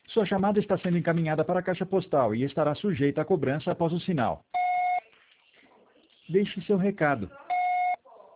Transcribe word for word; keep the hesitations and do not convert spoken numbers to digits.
Sua chamada está sendo encaminhada para a caixa postal e estará sujeita a cobrança após o sinal. Deixe seu recado.